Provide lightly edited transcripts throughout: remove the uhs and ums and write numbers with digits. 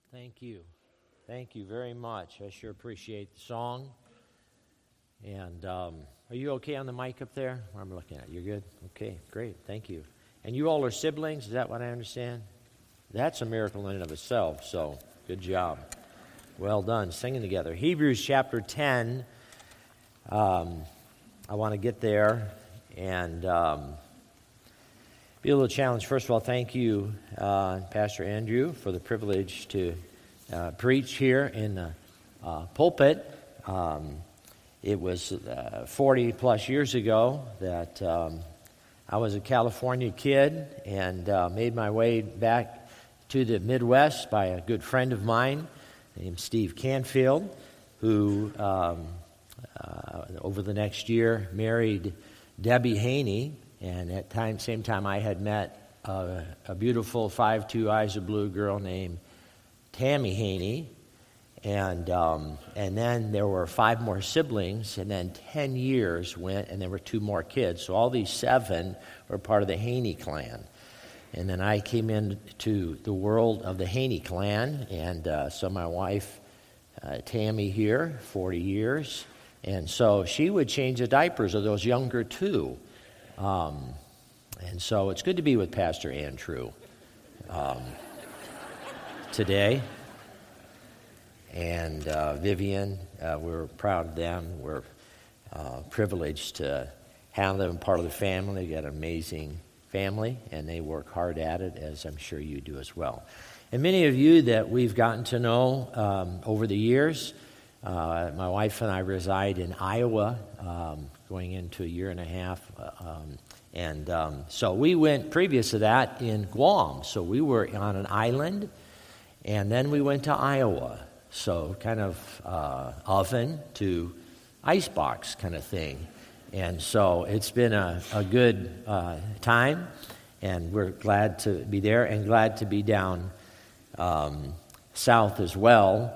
Thank you. Thank you very much. I sure appreciate the song. And are you okay on the mic up there? What I'm looking at. You're good? Okay, great. Thank you. And you all are siblings? Is that what I understand? That's a miracle in and of itself, so good job. Well done, singing together. Hebrews chapter 10. I want to get there and be a little challenge. First of all, thank you, Pastor Andrew, for the privilege to preach here in the pulpit. It was 40 plus years ago that I was a California kid and made my way back to the Midwest by a good friend of mine named Steve Canfield, who over the next year married Debbie Haney, and at same time I had met a beautiful 5'2" eyes of blue girl named Tammy Haney, and then there were 5 more siblings, and then 10 years went, and there were 2 more kids. So all these 7 were part of the Haney clan. And then I came into the world of the Haney clan, and so my wife, Tammy here, 40 years, and so she would change the diapers of those younger 2. And so it's good to be with Pastor Andrew today. And Vivian, we're proud of them. We're privileged to have them part of the family. They've got an amazing family, and they work hard at it, as I'm sure you do as well. And many of you that we've gotten to know over the years, my wife and I reside in Iowa, going into a year and a half. So we went previous to that in Guam. So we were on an island, and then we went to Iowa. So kind of oven to icebox kind of thing. And so it's been a good time, and we're glad to be there and glad to be down south as well.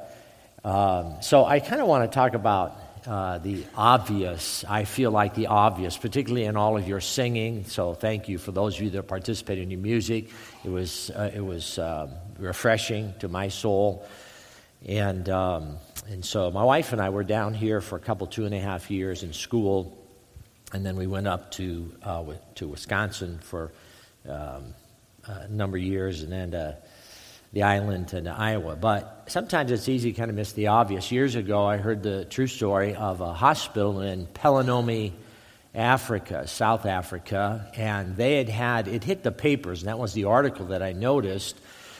So I kind of want to talk about the obvious. I feel like the obvious, particularly in all of your singing. So thank you for those of you that participated in your music. It was refreshing to my soul. And so my wife and I were down here for a couple 2.5 years in school, and then we went up to Wisconsin for a number of years, and then the island and Iowa. But sometimes it's easy to kind of miss the obvious. Years ago, I heard the true story of a hospital in Pelenomi, Africa, South Africa, and it hit the papers, and that was the article that I noticed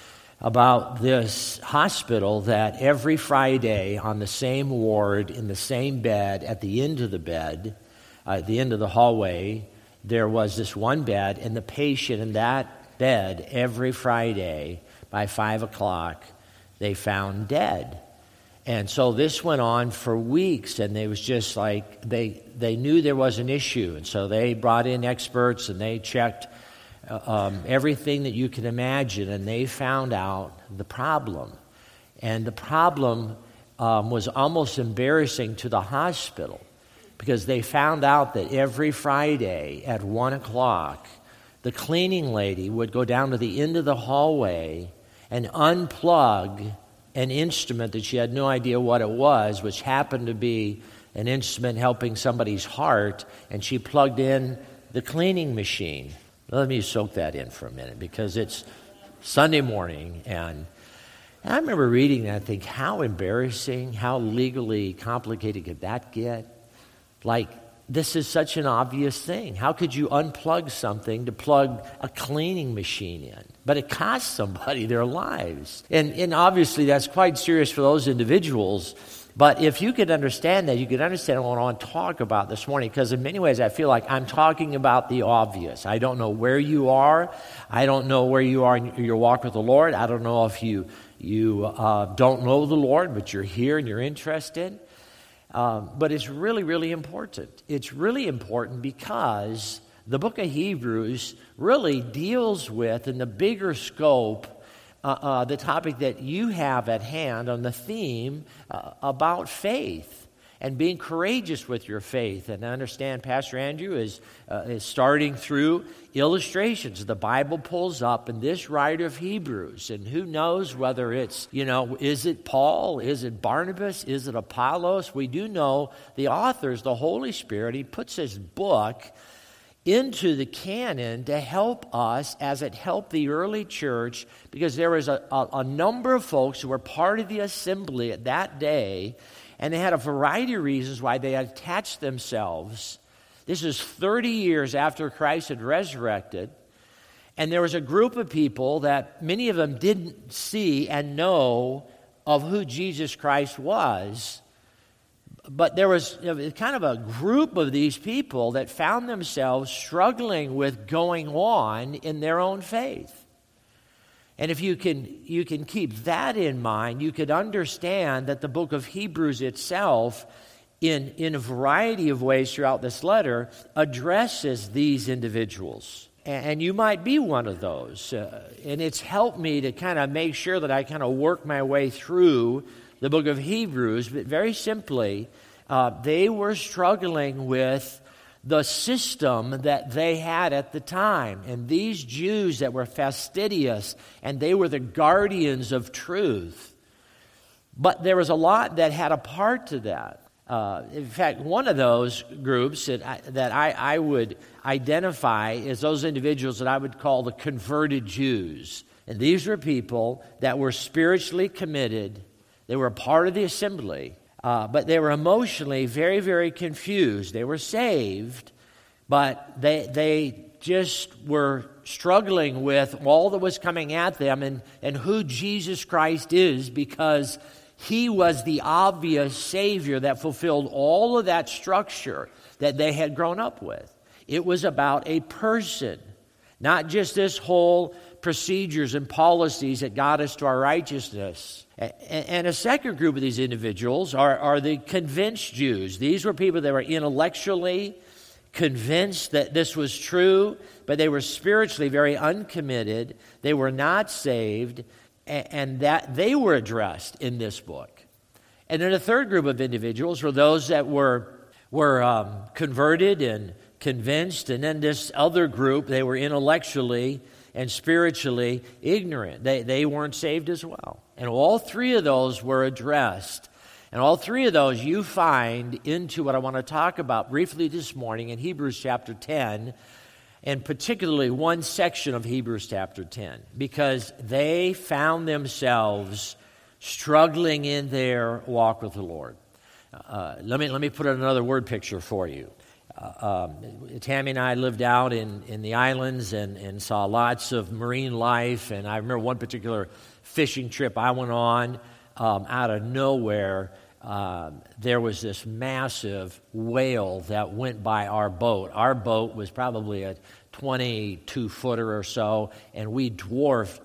about this hospital, that every Friday on the same ward, in the same bed, at the end of the bed, at the end of the hallway, there was this one bed, and the patient in that bed every Friday by 5 o'clock, they found dead. And so this went on for weeks, and it was just like they knew there was an issue, and so they brought in experts, and they checked everything that you can imagine, and they found out the problem. And the problem was almost embarrassing to the hospital, because they found out that every Friday at 1 o'clock, the cleaning lady would go down to the end of the hallway and unplug an instrument that she had no idea what it was, which happened to be an instrument helping somebody's heart, and she plugged in the cleaning machine. Let me soak that in for a minute, because it's Sunday morning, and I remember reading that and think, how embarrassing, how legally complicated could that get? Like, this is such an obvious thing. How could you unplug something to plug a cleaning machine in? But it costs somebody their lives. And obviously that's quite serious for those individuals. But if you could understand that, you could understand what I want to talk about this morning, because in many ways I feel like I'm talking about the obvious. I don't know where you are. I don't know where you are in your walk with the Lord. I don't know if you don't know the Lord, but you're here and you're interested. But it's really, really important. It's really important because the book of Hebrews really deals with, in the bigger scope, the topic that you have at hand on the theme about faith. and being courageous with your faith. And I understand Pastor Andrew is starting through illustrations the Bible pulls up in this writer of Hebrews. And who knows whether it's, is it Paul? Is it Barnabas? Is it Apollos? We do know the author's the Holy Spirit. He puts his book into the canon to help us as it helped the early church, because there was a number of folks who were part of the assembly at that day, and they had a variety of reasons why they had attached themselves. This is 30 years after Christ had resurrected, and there was a group of people that many of them didn't see and know of who Jesus Christ was. But there was kind of a group of these people that found themselves struggling with going on in their own faith. And if you can keep that in mind, you could understand that the book of Hebrews itself, in a variety of ways throughout this letter, addresses these individuals. And you might be one of those. And it's helped me to kind of make sure that I kind of work my way through the book of Hebrews, but very simply, they were struggling with the system that they had at the time. And these Jews that were fastidious, and they were the guardians of truth. But there was a lot that had a part to that. In fact, one of those groups that I would identify is those individuals that I would call the converted Jews. And these were people that were spiritually committed. They were a part of the assembly, but they were emotionally very, very confused. They were saved, but they just were struggling with all that was coming at them and who Jesus Christ is, because he was the obvious Savior that fulfilled all of that structure that they had grown up with. It was about a person, not just this whole procedures and policies that got us to our righteousness. And a second group of these individuals are the convinced Jews. These were people that were intellectually convinced that this was true, but they were spiritually very uncommitted. They were not saved, and that they were addressed in this book. And then a third group of individuals were those that were converted and convinced, and then this other group, they were intellectually and spiritually ignorant. They weren't saved as well. And all three of those were addressed. And all three of those you find into what I want to talk about briefly this morning in Hebrews chapter 10, and particularly one section of Hebrews chapter 10, because they found themselves struggling in their walk with the Lord. Let me put another word picture for you. Tammy and I lived out in the islands and saw lots of marine life. And I remember one particular fishing trip I went on, out of nowhere. There was this massive whale that went by our boat. Our boat was probably a 22-footer or so, and we dwarfed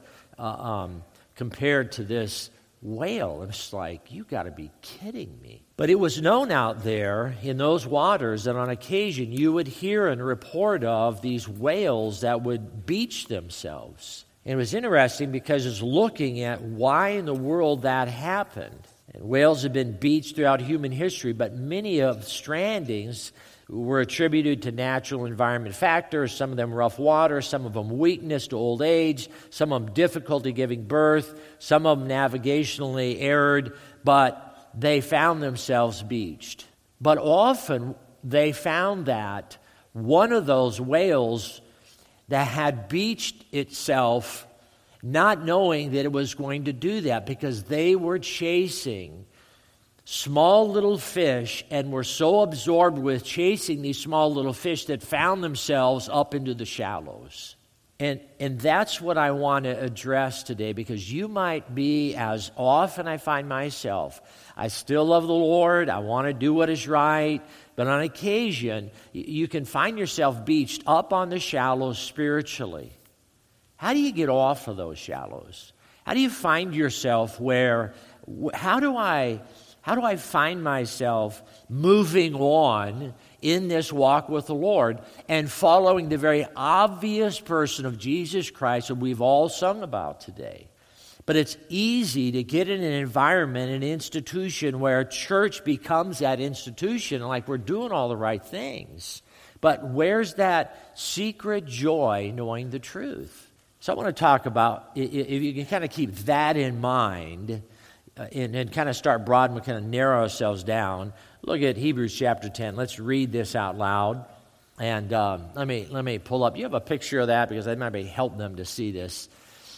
compared to this whale. It's like, you got to be kidding me. But it was known out there in those waters that on occasion you would hear and report of these whales that would beach themselves. And it was interesting because it's looking at why in the world that happened. And whales have been beached throughout human history, but many of the strandings were attributed to natural environment factors, some of them rough water, some of them weakness to old age, some of them difficulty giving birth, some of them navigationally erred, but they found themselves beached. But often they found that one of those whales that had beached itself, not knowing that it was going to do that, because they were chasing small little fish and were so absorbed with chasing these small little fish that found themselves up into the shallows. And that's what I want to address today, because you might be, as often I find myself, I still love the Lord, I want to do what is right, but on occasion, you can find yourself beached up on the shallows spiritually. How do you get off of those shallows? How do you find yourself how do I find myself moving on in this walk with the Lord and following the very obvious person of Jesus Christ that we've all sung about today? But it's easy to get in an environment, an institution where church becomes that institution, like we're doing all the right things. But where's that secret joy knowing the truth? So I want to talk about, if you can kind of keep that in mind and kind of start broad and kind of narrow ourselves down, look at Hebrews chapter 10. Let's read this out loud. And let me pull up. You have a picture of that because that might help them to see this.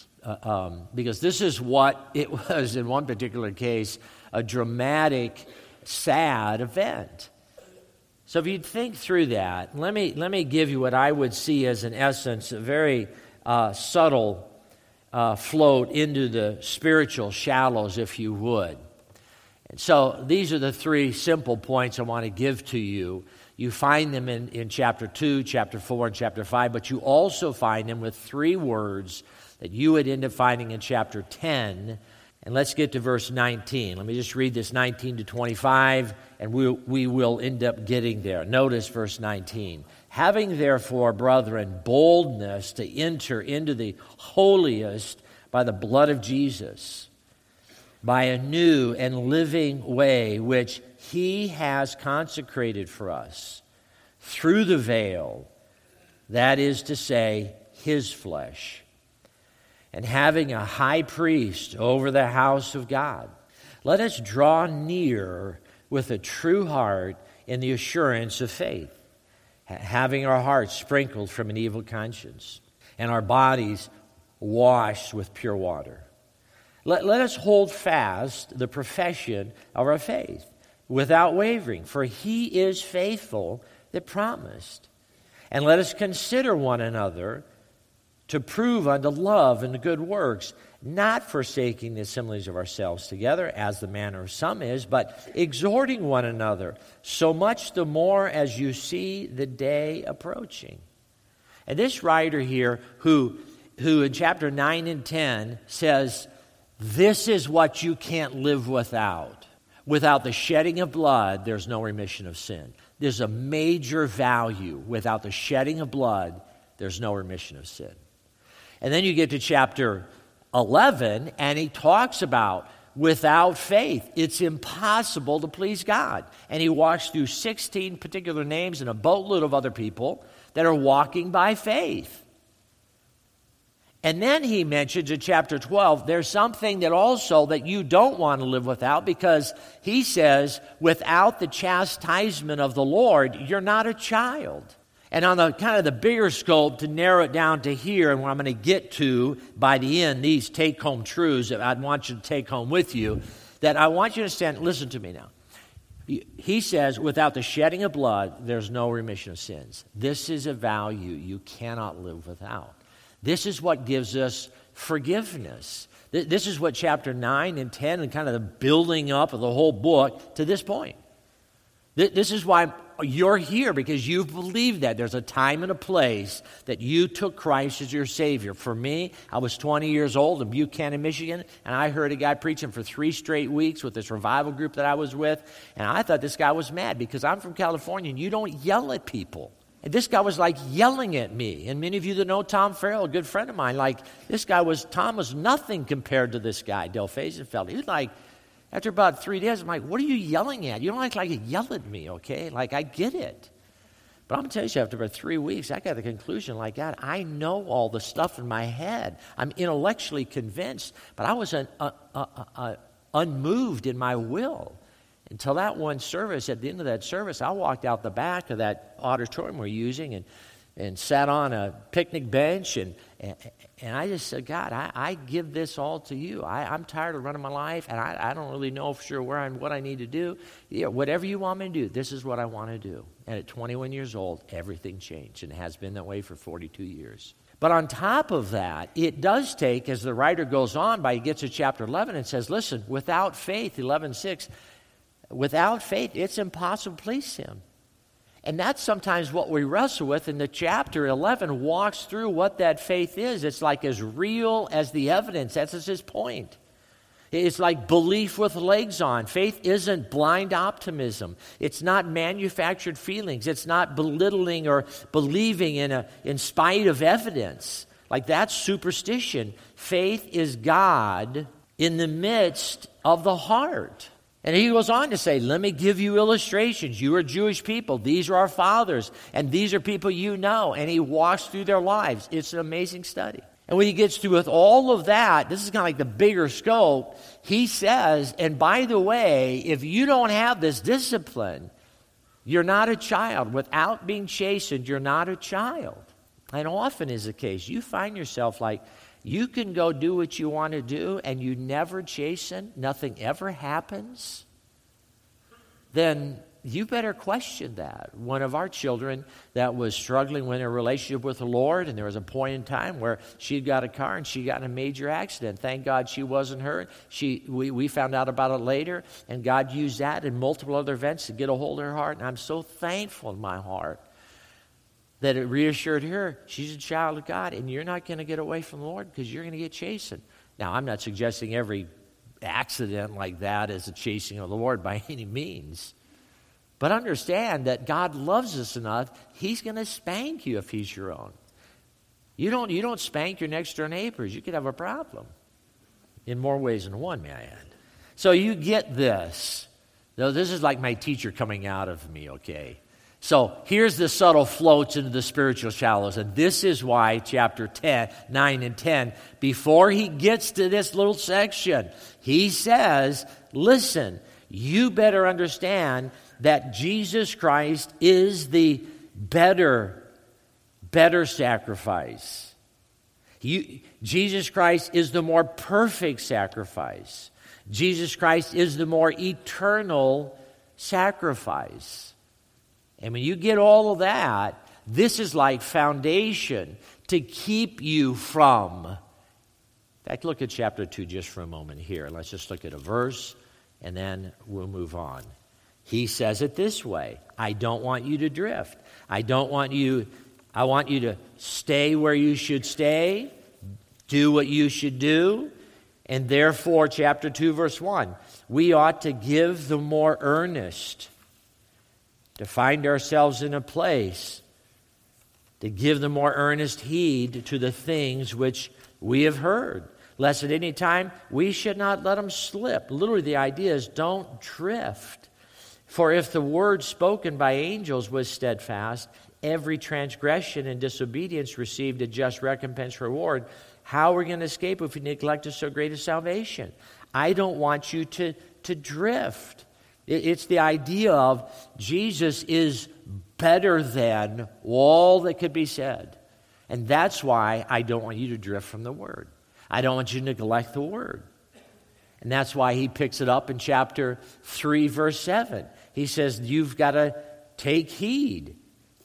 Because this is what it was in one particular case, a dramatic, sad event. So if you'd think through that, let me give you what I would see as, in essence, a very subtle float into the spiritual shallows, if you would. And so these are the three simple points I want to give to you. You find them in chapter 2, chapter 4, and chapter 5, but you also find them with three words that you would end up finding in chapter 10. And let's get to verse 19. Let me just read this 19 to 25, and we will end up getting there. Notice verse 19. Having therefore, brethren, boldness to enter into the holiest by the blood of Jesus, by a new and living way which he has consecrated for us through the veil, that is to say, his flesh, and having a high priest over the house of God, let us draw near with a true heart in the assurance of faith, having our hearts sprinkled from an evil conscience and our bodies washed with pure water. Let us hold fast the profession of our faith without wavering, for he is faithful that promised. And let us consider one another to prove unto love and good works, not forsaking the assemblies of ourselves together, as the manner of some is, but exhorting one another, so much the more as you see the day approaching. And this writer here, who in chapter 9 and 10 says, this is what you can't live without. Without the shedding of blood, there's no remission of sin. There's a major value. Without the shedding of blood, there's no remission of sin. And then you get to chapter 11, and he talks about without faith, it's impossible to please God. And he walks through 16 particular names and a boatload of other people that are walking by faith. And then he mentions in chapter 12, there's something that also that you don't want to live without, because he says, without the chastisement of the Lord, you're not a child. And on the kind of the bigger scope, to narrow it down to here, and what I'm going to get to by the end, these take-home truths that I'd want you to take home with you, that I want you to understand. Listen to me now. He says, without the shedding of blood, there's no remission of sins. This is a value you cannot live without. This is what gives us forgiveness. This is what chapter 9 and 10 and kind of the building up of the whole book to this point. This is why you're here, because you've believed that. There's a time and a place that you took Christ as your Savior. For me, I was 20 years old in Buchanan, Michigan, and I heard a guy preaching for 3 straight weeks with this revival group that I was with, and I thought this guy was mad because I'm from California and you don't yell at people. And this guy was like yelling at me. And many of you that know Tom Farrell, a good friend of mine, like Tom was nothing compared to this guy, Del Fazenfeld. He was like, after about 3 days, I'm like, what are you yelling at? You don't like to yell at me, okay? Like, I get it. But I'm going to tell you, after about 3 weeks, I got the conclusion, like, God, I know all the stuff in my head. I'm intellectually convinced, but I was unmoved in my will. Until that one service, at the end of that service, I walked out the back of that auditorium we're using and sat on a picnic bench, and I just said, God, I give this all to you. I'm tired of running my life, and I don't really know for sure what I need to do. Yeah, whatever you want me to do, this is what I want to do. And at 21 years old, everything changed, and it has been that way for 42 years. But on top of that, it does take, as the writer goes on, he gets to chapter 11 and says, listen, without faith, 11:6, without faith, it's impossible to please him. And that's sometimes what we wrestle with, and the chapter 11 walks through what that faith is. It's like as real as the evidence. That's his point. It's like belief with legs on. Faith isn't blind optimism. It's not manufactured feelings. It's not belittling or believing in spite of evidence. Like, that's superstition. Faith is God in the midst of the heart. And he goes on to say, let me give you illustrations. You are Jewish people. These are our fathers. And these are people you know. And he walks through their lives. It's an amazing study. And when he gets through with all of that, this is kind of like the bigger scope. He says, and by the way, if you don't have this discipline, you're not a child. Without being chastened, you're not a child. And often is the case. You find yourself like, you can go do what you want to do and you never chasten, nothing ever happens, then you better question that. One of our children that was struggling with a relationship with the Lord, and there was a point in time where she'd got a car and she got in a major accident. Thank God she wasn't hurt. We found out about it later, and God used that and multiple other events to get a hold of her heart, and I'm so thankful in my heart that it reassured her she's a child of God, and you're not going to get away from the Lord because you're going to get chastened. Now, I'm not suggesting every accident like that is a chasing of the Lord by any means. But understand that God loves us enough, he's going to spank you if he's your own. You don't spank your next door neighbors. You could have a problem. In more ways than one, may I add. So you get this. Though this is like my teacher coming out of me, okay? So here's the subtle floats into the spiritual shallows. And this is why chapter 9 and 10, before he gets to this little section, he says, listen, you better understand that Jesus Christ is the better sacrifice. Jesus Christ is the more perfect sacrifice. Jesus Christ is the more eternal sacrifice. And when you get all of that, this is like foundation to keep you from. In fact, look at chapter 2 just for a moment here. Let's just look at a verse, and then we'll move on. He says it this way: I don't want you to drift. I want you to stay where you should stay, do what you should do, and therefore, chapter 2, verse 1, we ought to give the more earnest, to find ourselves in a place, to give the more earnest heed to the things which we have heard, lest at any time we should not let them slip. Literally, the idea is don't drift. For if the word spoken by angels was steadfast, every transgression and disobedience received a just recompense reward, how are we going to escape if we neglect so great a salvation? I don't want you to drift. It's the idea of Jesus is better than all that could be said. And that's why I don't want you to drift from the Word. I don't want you to neglect the Word. And that's why he picks it up in chapter 3, verse 7. He says, you've got to take heed.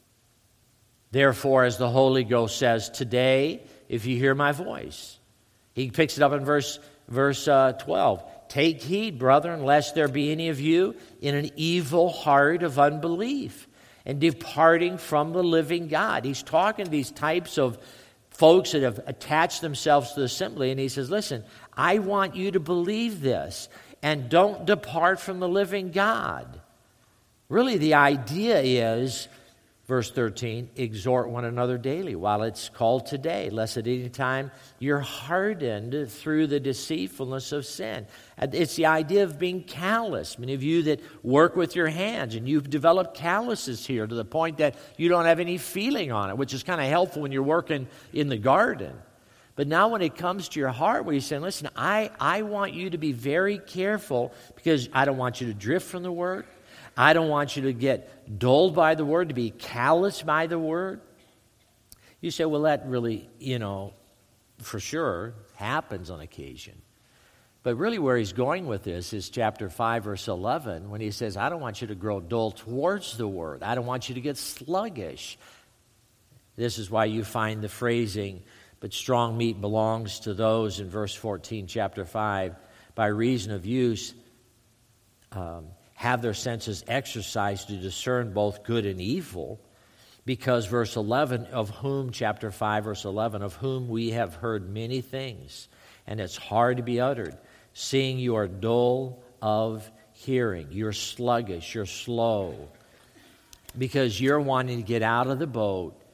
Therefore, as the Holy Ghost says, today, if you hear my voice. He picks it up in verse 12. Take heed, brethren, lest there be any of you in an evil heart of unbelief and departing from the living God. He's talking to these types of folks that have attached themselves to the assembly, and he says, listen, I want you to believe this, and don't depart from the living God. Really, the idea is, verse 13, exhort one another daily while it's called today, lest at any time you're hardened through the deceitfulness of sin. It's the idea of being callous. Many of you that work with your hands, and you've developed calluses here to the point that you don't have any feeling on it, which is kind of helpful when you're working in the garden. But now when it comes to your heart, where you're saying, listen, I want you to be very careful because I don't want you to drift from the Word. I don't want you to get dulled by the Word, to be callous by the Word. You say, well, that really, for sure happens on occasion. But really where he's going with this is chapter 5, verse 11, when he says, I don't want you to grow dull towards the Word. I don't want you to get sluggish. This is why you find the phrasing, but strong meat belongs to those in verse 14, chapter 5, by reason of use, have their senses exercised to discern both good and evil, because verse 11, of whom, chapter 5, verse 11, of whom we have heard many things, and it's hard to be uttered, seeing you are dull of hearing, you're sluggish, you're slow, because you're wanting to get out of the boat,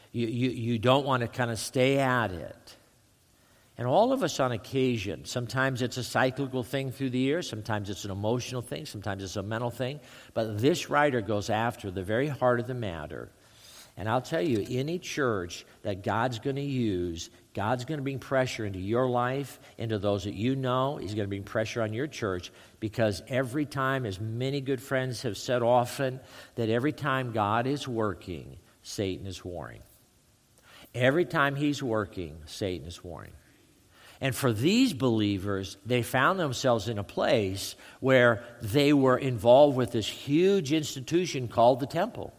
You don't want to kind of stay at it. And all of us on occasion, sometimes it's a cyclical thing through the year, sometimes it's an emotional thing, sometimes it's a mental thing, but this writer goes after the very heart of the matter. And I'll tell you, any church that God's going to use, God's going to bring pressure into your life, into those that you know. He's going to bring pressure on your church, because every time, as many good friends have said often, that every time God is working, Satan is warring. Every time he's working, Satan is warring. And for these believers, they found themselves in a place where they were involved with this huge institution called the temple.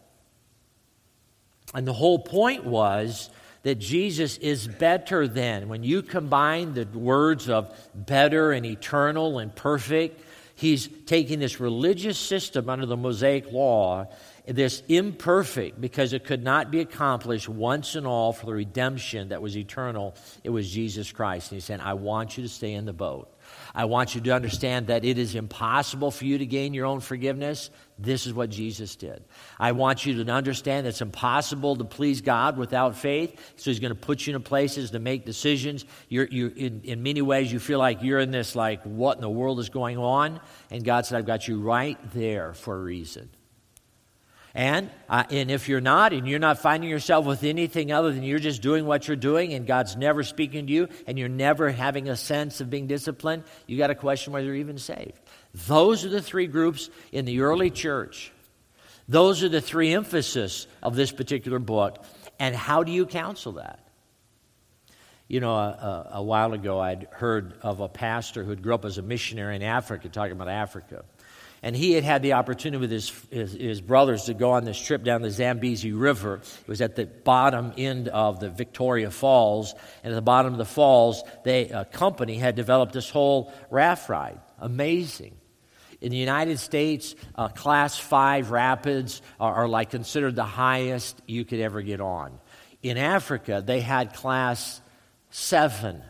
And the whole point was that Jesus is better than. When you combine the words of better and eternal and perfect, he's taking this religious system under the Mosaic law, this imperfect, because it could not be accomplished once and all for the redemption that was eternal. It was Jesus Christ. And he's saying, I want you to stay in the boat. I want you to understand that it is impossible for you to gain your own forgiveness. This is what Jesus did. I want you to understand that it's impossible to please God without faith. So he's going to put you in places to make decisions. In many ways, you feel like you're in this, like, what in the world is going on? And God said, I've got you right there for a reason. And if you're not, and you're not finding yourself with anything other than you're just doing what you're doing, and God's never speaking to you, and you're never having a sense of being disciplined, you got to question whether you're even saved. Those are the three groups in the early church. Those are the three emphasis of this particular book. And how do you counsel that? You know, a while ago, I'd heard of a pastor who grew up as a missionary in Africa, talking about Africa. And he had the opportunity with his brothers to go on this trip down the Zambezi River. It was at the bottom end of the Victoria Falls. And at the bottom of the falls, a company had developed this whole raft ride. Amazing. In the United States, Class 5 rapids are like considered the highest you could ever get on. In Africa, they had Class 7.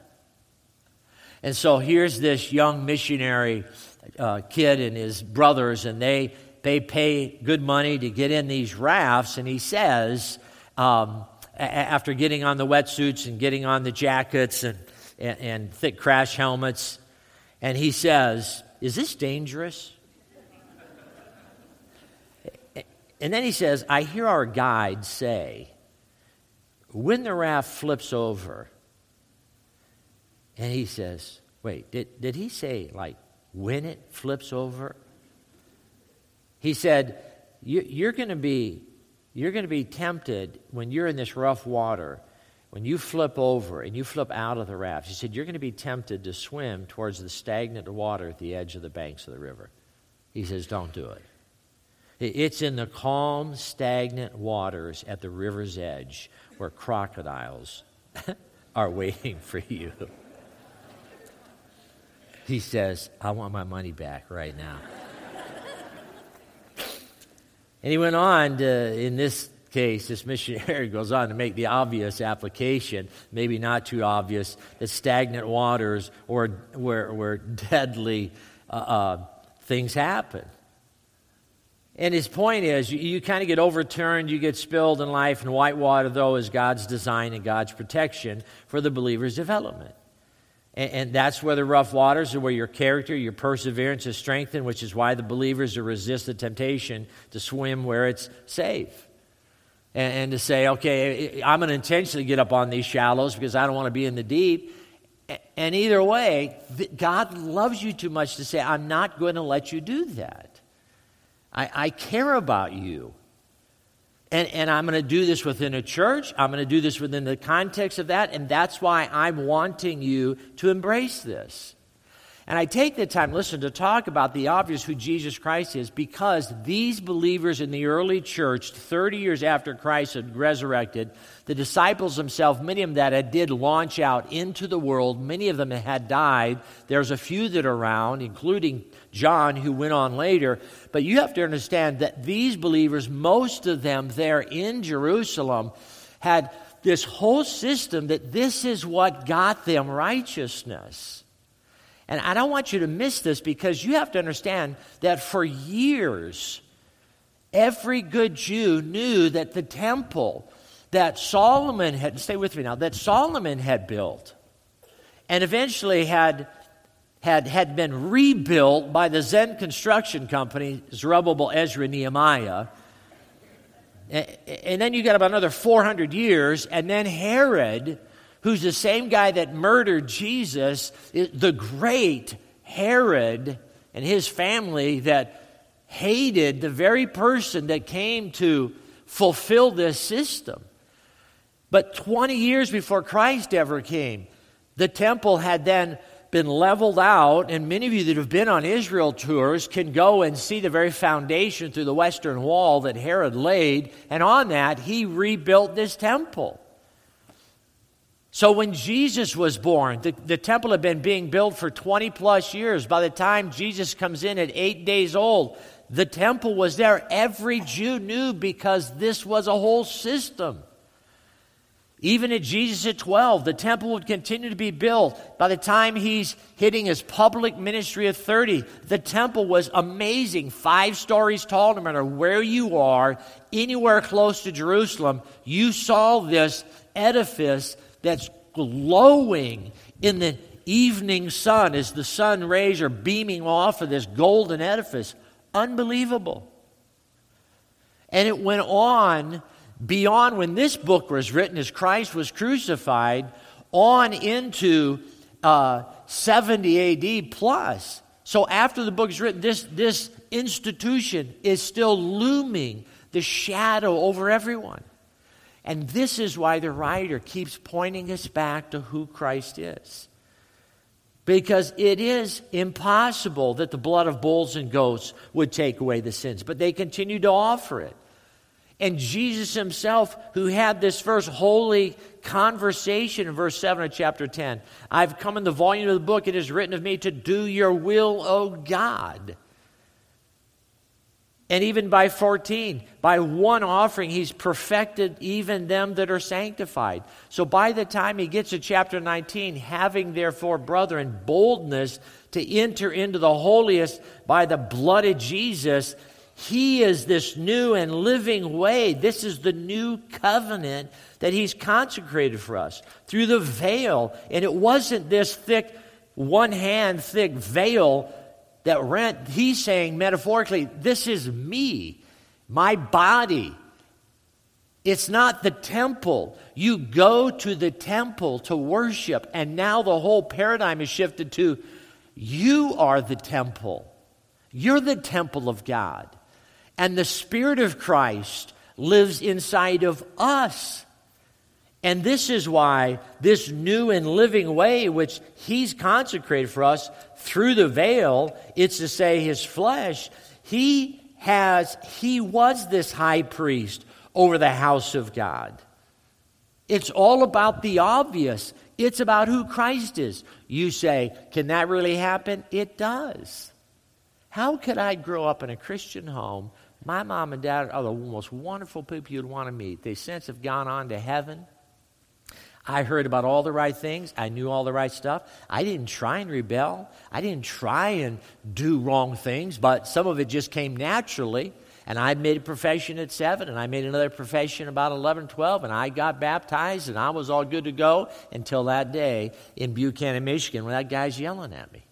And so here's this young missionary kid and his brothers, and they pay good money to get in these rafts. And he says, after getting on the wetsuits and getting on the jackets and thick crash helmets, and he says, is this dangerous? And then he says, I hear our guide say, when the raft flips over, and he says, wait, did he say, like, when it flips over? He said, you're going to be tempted when you're in this rough water, when you flip over and you flip out of the raft. He said, you're going to be tempted to swim towards the stagnant water at the edge of the banks of the river. He says, don't do it. It's in the calm, stagnant waters at the river's edge where crocodiles are waiting for you. He says, I want my money back right now. And he went on to, in this case, this missionary goes on to make the obvious application, maybe not too obvious, that stagnant waters or where deadly things happen. And his point is, you kind of get overturned, you get spilled in life, and whitewater, though, is God's design and God's protection for the believer's development. And that's where the rough waters are, where your character, your perseverance is strengthened, which is why the believers are resist the temptation to swim where it's safe. And to say, okay, I'm going to intentionally get up on these shallows because I don't want to be in the deep. And either way, God loves you too much to say, I'm not going to let you do that. I care about you. And I'm going to do this within a church. I'm going to do this within the context of that. And that's why I'm wanting you to embrace this. And I take the time, listen, to talk about the obvious who Jesus Christ is, because these believers in the early church, 30 years after Christ had resurrected, the disciples themselves, many of them that did launch out into the world, many of them had died. There's a few that are around, including John, who went on later. But you have to understand that these believers, most of them there in Jerusalem, had this whole system that this is what got them righteousness. And I don't want you to miss this, because you have to understand that for years, every good Jew knew that the temple, that Solomon had, stay with me now, that Solomon had built and eventually had been rebuilt by the Zen construction company, Zerubbabel, Ezra, Nehemiah. And then you got about another 400 years, and then Herod, who's the same guy that murdered Jesus, the great Herod and his family that hated the very person that came to fulfill this system. But 20 years before Christ ever came, the temple had then been leveled out, and many of you that have been on Israel tours can go and see the very foundation through the western wall that Herod laid, and on that he rebuilt this temple. So when Jesus was born, the temple had been being built for 20 plus years. By the time Jesus comes in at 8 days old, the temple was there. Every Jew knew because this was a whole system. Even at Jesus at 12, the temple would continue to be built. By the time he's hitting his public ministry at 30, the temple was amazing, 5 stories tall. No matter where you are, anywhere close to Jerusalem, you saw this edifice that's glowing in the evening sun as the sun rays are beaming off of this golden edifice. Unbelievable. And it went on beyond when this book was written, as Christ was crucified, on into 70 AD plus. So after the book is written, this institution is still looming, the shadow over everyone. And this is why the writer keeps pointing us back to who Christ is. Because it is impossible that the blood of bulls and goats would take away the sins, but they continue to offer it. And Jesus himself, who had this first holy conversation in verse 7 of chapter 10, I've come in the volume of the book, it is written of me to do your will, O God. And even by 14, by one offering, he's perfected even them that are sanctified. So by the time he gets to chapter 19, having therefore, brethren, boldness to enter into the holiest by the blood of Jesus, he is this new and living way. This is the new covenant that he's consecrated for us through the veil. And it wasn't this thick, one-hand thick veil that rent. He's saying metaphorically, this is me, my body. It's not the temple. You go to the temple to worship, and now the whole paradigm is shifted to you are the temple. You're the temple of God. And the Spirit of Christ lives inside of us. And this is why this new and living way, which he's consecrated for us through the veil, it's to say his flesh, he was this high priest over the house of God. It's all about the obvious. It's about who Christ is. You say, can that really happen? It does. How could I grow up in a Christian home? My mom and dad are the most wonderful people you'd want to meet. They since have gone on to heaven. I heard about all the right things. I knew all the right stuff. I didn't try and rebel. I didn't try and do wrong things, but some of it just came naturally. And I made a profession at 7, and I made another profession about 11, 12, and I got baptized, and I was all good to go until that day in Buchanan, Michigan, when that guy's yelling at me.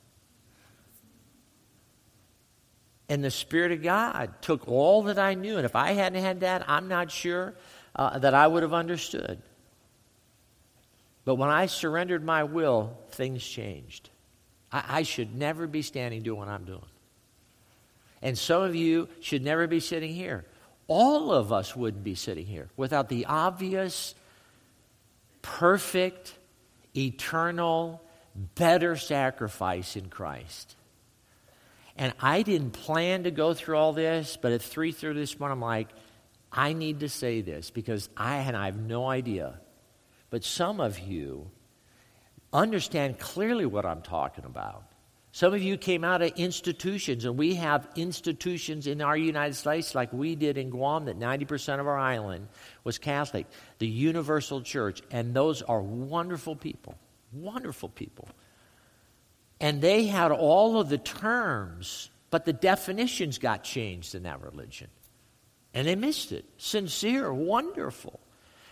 And the Spirit of God took all that I knew. And if I hadn't had that, I'm not sure that I would have understood. But when I surrendered my will, things changed. I should never be standing doing what I'm doing. And some of you should never be sitting here. All of us wouldn't be sitting here without the obvious, perfect, eternal, better sacrifice in Christ. And I didn't plan to go through all this, but at 3:30 this morning, I'm like, I need to say this because I have no idea. But some of you understand clearly what I'm talking about. Some of you came out of institutions, and we have institutions in our United States like we did in Guam, that 90% of our island was Catholic, the Universal Church, and those are wonderful people, wonderful people. And they had all of the terms, but the definitions got changed in that religion. And they missed it. Sincere, wonderful.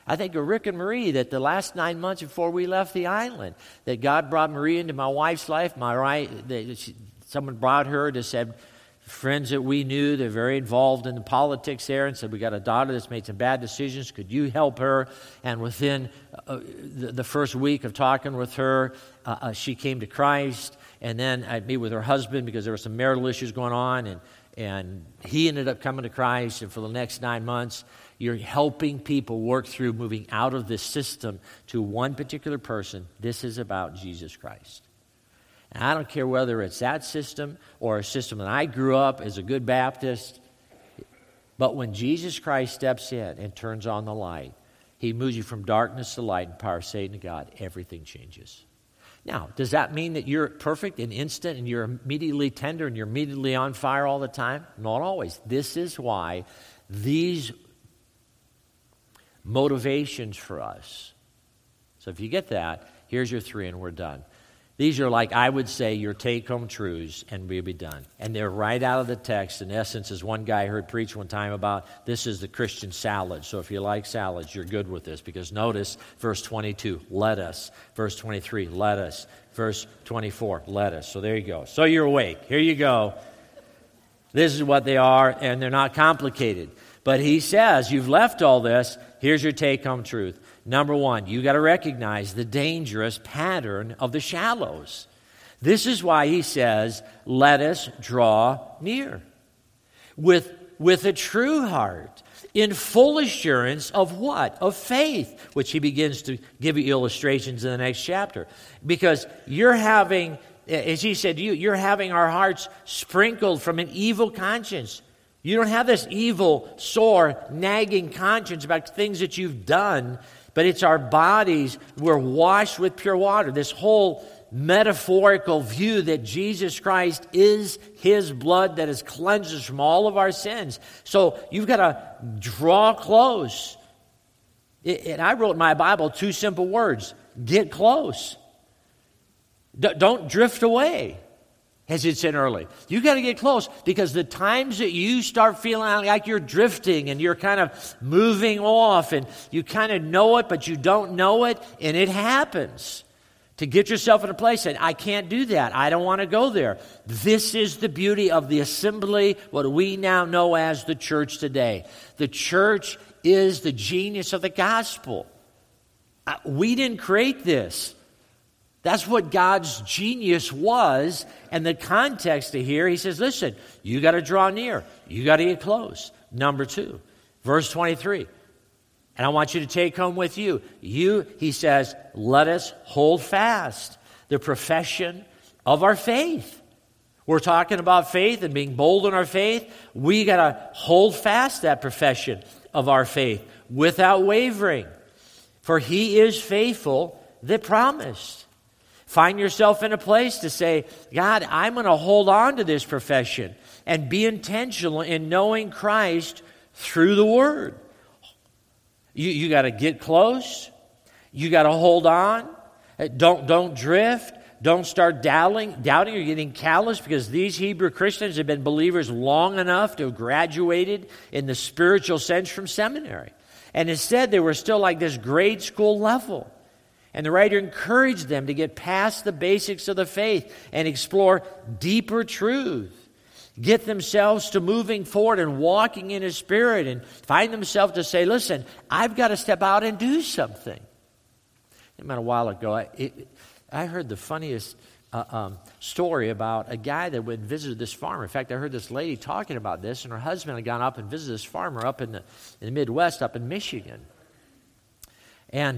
I think of Rick and Marie, that the last 9 months before we left the island, that God brought Marie into my wife's life. Someone brought her to said, friends that we knew, they're very involved in the politics there, and said, we got a daughter that's made some bad decisions. Could you help her? And within the first week of talking with her, she came to Christ. And then I'd meet with her husband because there were some marital issues going on, and he ended up coming to Christ. And for the next 9 months, you're helping people work through moving out of this system to one particular person. This is about Jesus Christ. And I don't care whether it's that system or a system that I grew up as a good Baptist, but when Jesus Christ steps in and turns on the light, he moves you from darkness to light and power of Satan to God. Everything changes. Now, does that mean that you're perfect and instant and you're immediately tender and you're immediately on fire all the time? Not always. This is why these motivations for us. So if you get that, here's your 3 and we're done. These are like, I would say, your take-home truths, and we'll be done. And they're right out of the text. In essence, as one guy heard preach one time about, this is the Christian salad. So if you like salads, you're good with this. Because notice, verse 22, let us. Verse 23, let us. Verse 24, let us. So there you go. So you're awake. Here you go. This is what they are, and they're not complicated. But he says, you've left all this. Here's your take-home truth. Number 1, you got to recognize the dangerous pattern of the shallows. This is why he says, let us draw near with a true heart, in full assurance of what? Of faith, which he begins to give you illustrations in the next chapter. Because you're having, as he said, you're having our hearts sprinkled from an evil conscience. You don't have this evil, sore, nagging conscience about things that you've done, but it's our bodies. We're washed with pure water. This whole metaphorical view that Jesus Christ is his blood that has cleansed us from all of our sins. So you've got to draw close. And I wrote in my Bible 2 simple words: get close. Don't drift away. As it said earlier, you got to get close, because the times that you start feeling like you're drifting and you're kind of moving off and you kind of know it, but you don't know it, and it happens, to get yourself in a place that I can't do that. I don't want to go there. This is the beauty of the assembly, what we now know as the church today. The church is the genius of the gospel. We didn't create this. That's what God's genius was. And the context of here, he says, listen, you got to draw near. You got to get close. Number 2, verse 23. And I want you to take home with you. He says, let us hold fast the profession of our faith. We're talking about faith and being bold in our faith. We got to hold fast that profession of our faith without wavering. For he is faithful that promised. Find yourself in a place to say, God, I'm going to hold on to this profession and be intentional in knowing Christ through the Word. You got to get close. You got to hold on. Don't drift. Don't start doubting or getting callous, because these Hebrew Christians have been believers long enough to have graduated in the spiritual sense from seminary. And instead, they were still like this grade school level. And the writer encouraged them to get past the basics of the faith and explore deeper truth. Get themselves to moving forward and walking in His Spirit, and find themselves to say, listen, I've got to step out and do something. About a while ago, I heard the funniest story about a guy that went and visited this farmer. In fact, I heard this lady talking about this, and her husband had gone up and visited this farmer up in the Midwest, up in Michigan. And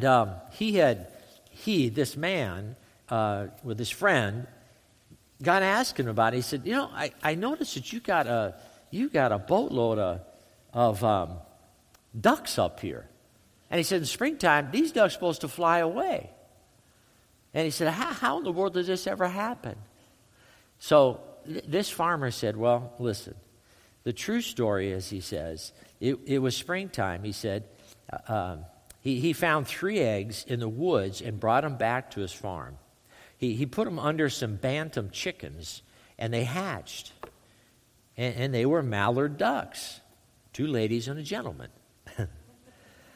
this man, with his friend, got asking about it. He said, I noticed that you got a boatload of ducks up here. And he said, in the springtime, these ducks are supposed to fly away. And he said, how in the world does this ever happen? So this farmer said, well, listen, the true story is, he says, it was springtime. He said, he found 3 eggs in the woods and brought them back to his farm. He put them under some bantam chickens, and they hatched. And they were mallard ducks, 2 ladies and a gentleman.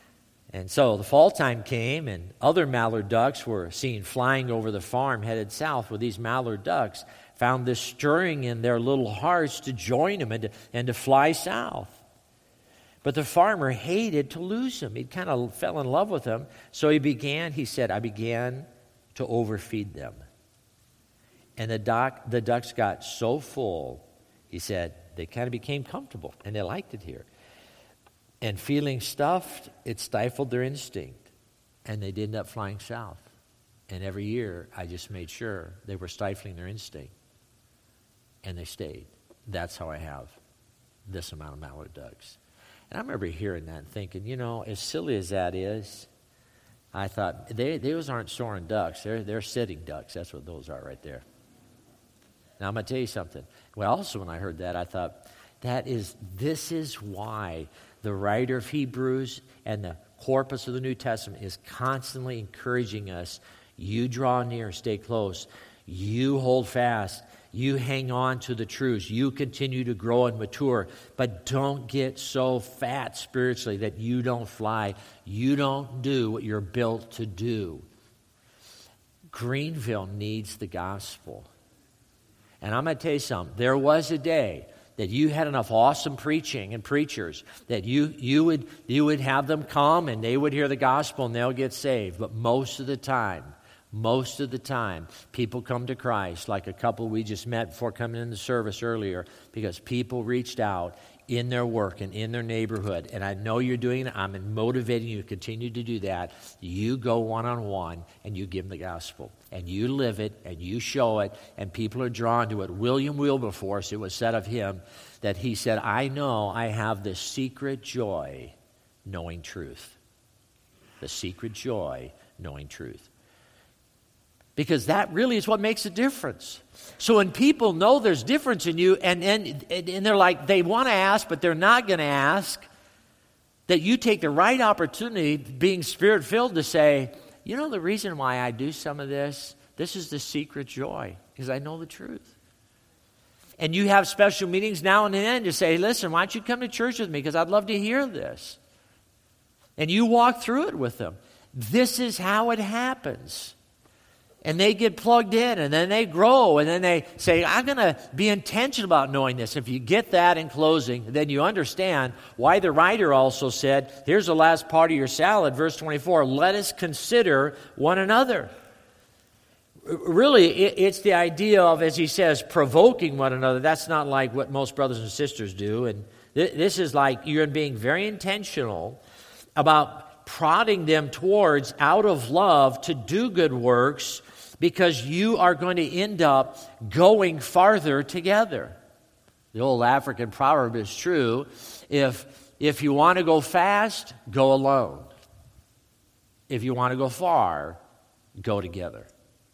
And so the fall time came, and other mallard ducks were seen flying over the farm headed south. Well, these mallard ducks found this stirring in their little hearts to join him and to fly south. But the farmer hated to lose him. He kind of fell in love with him. So he said, I began to overfeed them. And the ducks got so full, he said, they kind of became comfortable, and they liked it here. And feeling stuffed, it stifled their instinct, and they did end up flying south. And every year, I just made sure they were stifling their instinct, and they stayed. That's how I have this amount of mallard ducks. And I remember hearing that and thinking, as silly as that is, I thought, those aren't soaring ducks. They're sitting ducks. That's what those are right there. Now, I'm going to tell you something. Well, also when I heard that, I thought, this is why the writer of Hebrews and the corpus of the New Testament is constantly encouraging us. You draw near, stay close. You hold fast. You hang on to the truths. You continue to grow and mature. But don't get so fat spiritually that you don't fly. You don't do what you're built to do. Greenville needs the gospel. And I'm going to tell you something. There was a day that you had enough awesome preaching and preachers that you would have them come and they would hear the gospel and they'll get saved. But most of the time, people come to Christ, like a couple we just met before coming in the service earlier, because people reached out in their work and in their neighborhood. And I know you're doing it. I'm motivating you to continue to do that. You go one-on-one and you give them the gospel. And you live it and you show it and people are drawn to it. William Wilberforce, it was said of him that he said, I know I have the secret joy knowing truth. The secret joy knowing truth. Because that really is what makes a difference. So when people know there's difference in you and they're like, they want to ask, but they're not going to ask, that you take the right opportunity, being Spirit-filled, to say, the reason why I do some of this is the secret joy, because I know the truth. And you have special meetings now and then to say, listen, why don't you come to church with me, because I'd love to hear this. And you walk through it with them. This is how it happens. And they get plugged in, and then they grow, and then they say, I'm going to be intentional about knowing this. If you get that in closing, then you understand why the writer also said, here's the last part of your salad, verse 24, let us consider one another. Really, it's the idea of, as he says, provoking one another. That's not like what most brothers and sisters do. And this is like you're being very intentional about prodding them towards, out of love, to do good works, because you are going to end up going farther together. The old African proverb is true. If you want to go fast, go alone. If you want to go far, go together.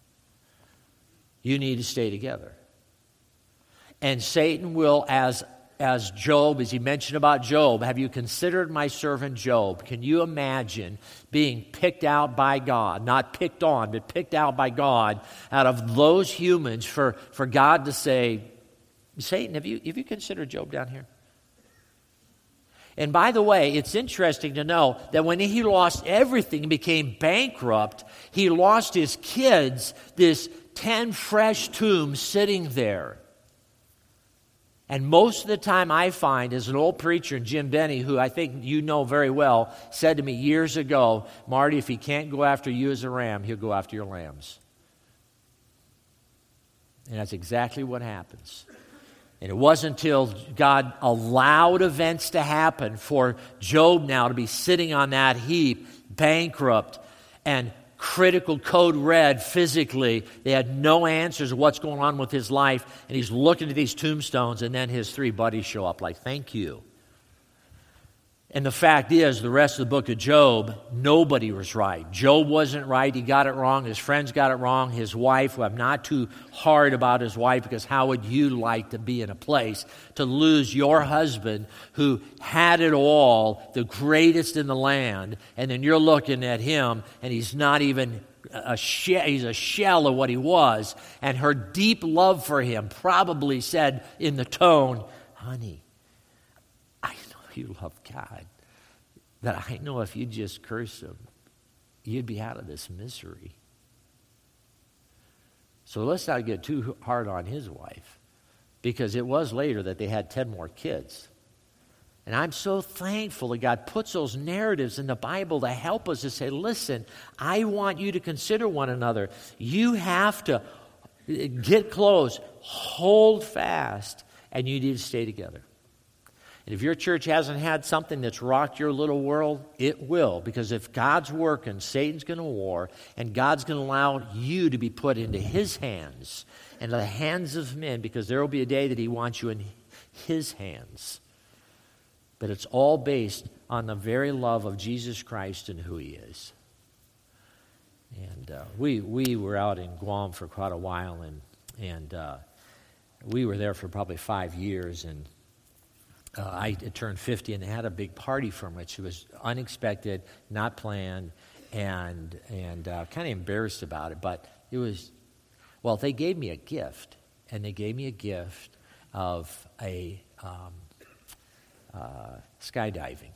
You need to stay together. And Satan will, as Job, as he mentioned about Job, have you considered my servant Job? Can you imagine being picked out by God, not picked on, but picked out by God out of those humans for God to say, Satan, have you considered Job down here? And by the way, it's interesting to know that when he lost everything and became bankrupt, he lost his kids, this 10 fresh tombs sitting there. And most of the time I find, as an old preacher, Jim Benny, who I think you know very well, said to me years ago, Marty, if he can't go after you as a ram, he'll go after your lambs. And that's exactly what happens. And it wasn't until God allowed events to happen for Job now to be sitting on that heap, bankrupt and critical code red physically. They had no answers of what's going on with his life. And he's looking at these tombstones, and then his 3 buddies show up like, thank you. And the fact is, the rest of the book of Job, nobody was right. Job wasn't right. He got it wrong. His friends got it wrong. His wife, well, I'm not too hard about his wife, because how would you like to be in a place to lose your husband who had it all, the greatest in the land, and then you're looking at him and he's not even he's a shell of what he was. And her deep love for him probably said in the tone, honey, I know you love God. that I know if you just curse him, you'd be out of this misery. So let's not get too hard on his wife, because it was later that they had 10 more kids. And I'm so thankful that God puts those narratives in the Bible to help us to say, listen, I want you to consider one another. You have to get close, hold fast, and you need to stay together. And if your church hasn't had something that's rocked your little world, it will. Because if God's working, Satan's going to war, and God's going to allow you to be put into his hands and the hands of men, because there will be a day that he wants you in his hands. But it's all based on the very love of Jesus Christ and who he is. And we were out in Guam for quite a while, and we were there for probably 5 years, and I turned 50 and they had a big party from which it was unexpected, not planned, and kind of embarrassed about it. But it was, well, they gave me a gift, and they gave me a gift of a skydiving.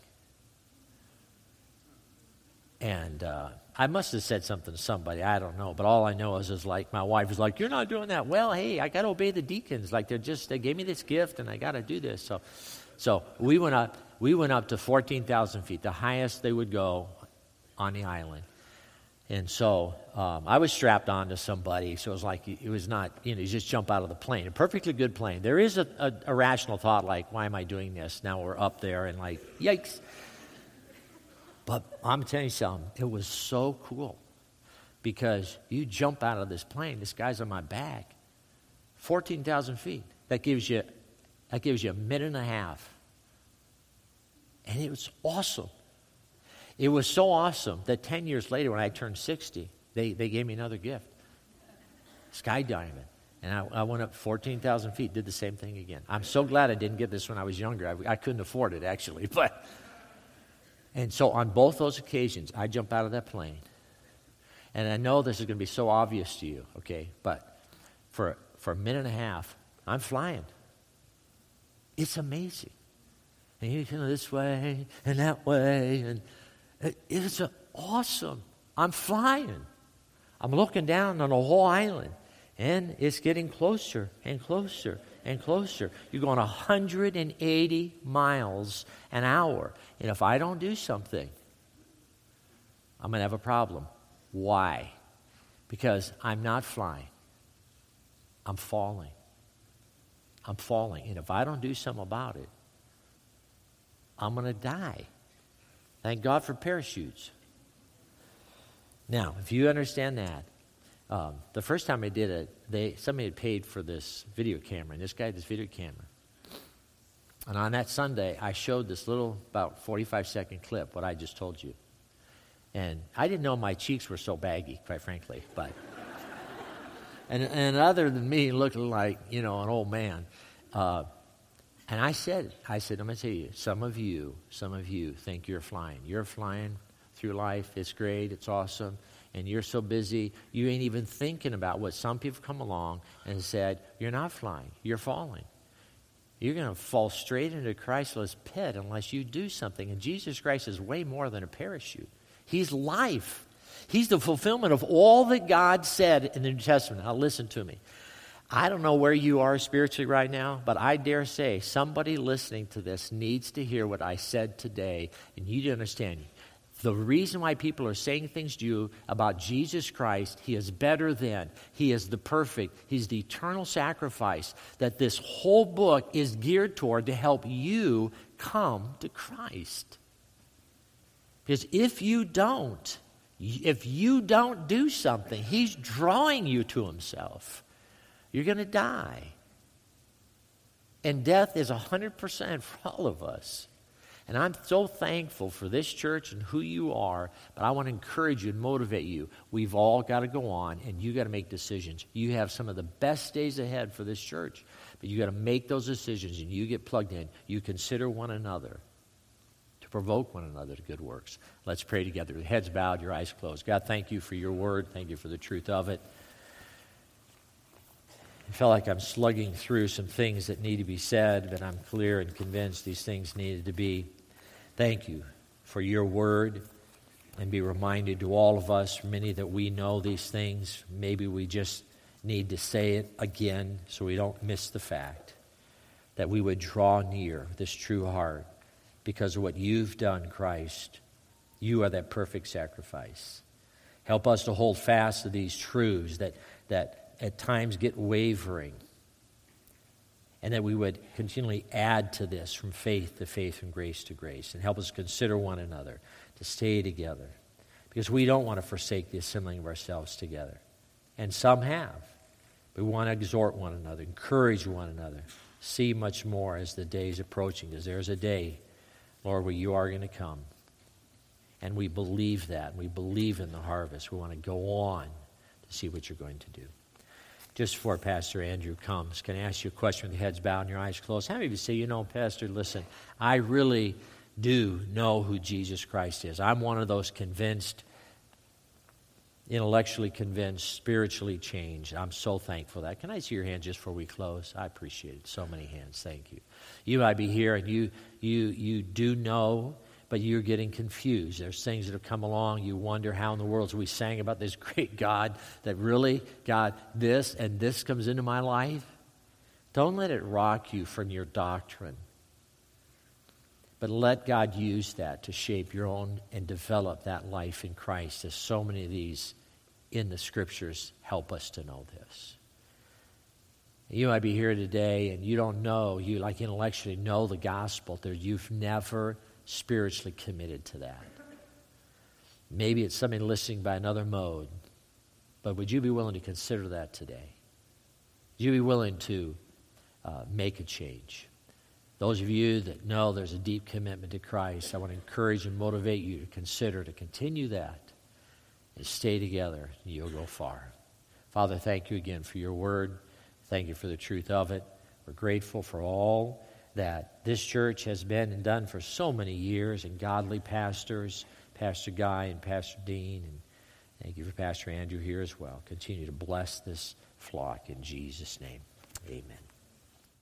And I must have said something to somebody, I don't know, but all I know is like my wife was like, you're not doing that. Well, hey, I got to obey the deacons. Like they gave me this gift and I got to do this. So we went up to 14,000 feet, the highest they would go on the island. And so I was strapped on to somebody, so it was not, you just jump out of the plane. A perfectly good plane. There is a rational thought like, why am I doing this? Now we're up there and like, yikes. But I'm telling you something, it was so cool because you jump out of this plane, this guy's on my back, 14,000 feet. That gives you a minute and a half. And it was awesome. It was so awesome that 10 years later when I turned 60, they gave me another gift, skydiving. And I went up 14,000 feet, did the same thing again. I'm so glad I didn't get this when I was younger. I couldn't afford it, actually. And so on both those occasions, I jump out of that plane. And I know this is going to be so obvious to you, okay? But for a minute and a half, I'm flying. It's amazing. And you go this way and that way. And it's awesome. I'm flying. I'm looking down on the whole island. And it's getting closer and closer and closer. You're going 180 miles an hour. And if I don't do something, I'm going to have a problem. Why? Because I'm not flying. I'm falling. I'm falling. And if I don't do something about it, I'm going to die. Thank God for parachutes. Now, if you understand that, the first time I did it, somebody had paid for this video camera, and this guy had this video camera. And on that Sunday, I showed this little, about 45-second clip, what I just told you. And I didn't know my cheeks were so baggy, quite frankly. But and other than me looking like, an old man, and I said, I'm going to tell you, some of you think you're flying. You're flying through life. It's great. It's awesome. And you're so busy, you ain't even thinking about what some people come along and said, you're not flying. You're falling. You're going to fall straight into a Christless pit unless you do something. And Jesus Christ is way more than a parachute. He's life. He's the fulfillment of all that God said in the New Testament. Now listen to me. I don't know where you are spiritually right now, but I dare say somebody listening to this needs to hear what I said today, and you need to understand. The reason why people are saying things to you about Jesus Christ, he is better than, he is the perfect, he's the eternal sacrifice, that this whole book is geared toward to help you come to Christ. Because if you don't do something, he's drawing you to himself. You're going to die. And death is 100% for all of us. And I'm so thankful for this church and who you are, but I want to encourage you and motivate you. We've all got to go on, and you got to make decisions. You have some of the best days ahead for this church, but you got to make those decisions, and you get plugged in. You consider one another to provoke one another to good works. Let's pray together. Heads bowed, your eyes closed. God, thank you for your word. Thank you for the truth of it. I felt like I'm slugging through some things that need to be said, but I'm clear and convinced these things needed to be. Thank you for your word, and be reminded to all of us, many that we know these things, maybe we just need to say it again so we don't miss the fact that we would draw near this true heart because of what you've done, Christ. You are that perfect sacrifice. Help us to hold fast to these truths that at times get wavering, and that we would continually add to this from faith to faith and grace to grace, and help us consider one another, to stay together, because we don't want to forsake the assembling of ourselves together. And some have. We want to exhort one another, encourage one another, see much more as the day is approaching, because there's a day, Lord, where you are going to come. And we believe that. We believe in the harvest. We want to go on to see what you're going to do. Just before Pastor Andrew comes, can I ask you a question with your heads bowed and your eyes closed? How many of you say, Pastor, listen, I really do know who Jesus Christ is. I'm one of those convinced, intellectually convinced, spiritually changed. I'm so thankful for that. Can I see your hand just before we close? I appreciate it. So many hands. Thank you. You might be here and you do know, but you're getting confused. There's things that have come along. You wonder how in the world we sang about this great God that really, God, this and this comes into my life. Don't let it rock you from your doctrine. But let God use that to shape your own and develop that life in Christ, as so many of these in the Scriptures help us to know this. You might be here today and you don't know, you like intellectually know the gospel, you've never spiritually committed to that. Maybe it's somebody listening by another mode, but would you be willing to consider that today? Would you be willing to make a change? Those of you that know there's a deep commitment to Christ, I want to encourage and motivate you to consider, to continue that, and stay together, and you'll go far. Father, thank you again for your word. Thank you for the truth of it. We're grateful for all that this church has been and done for so many years, and godly pastors, Pastor Guy and Pastor Dean, and thank you for Pastor Andrew here as well. Continue to bless this flock in Jesus' name. Amen.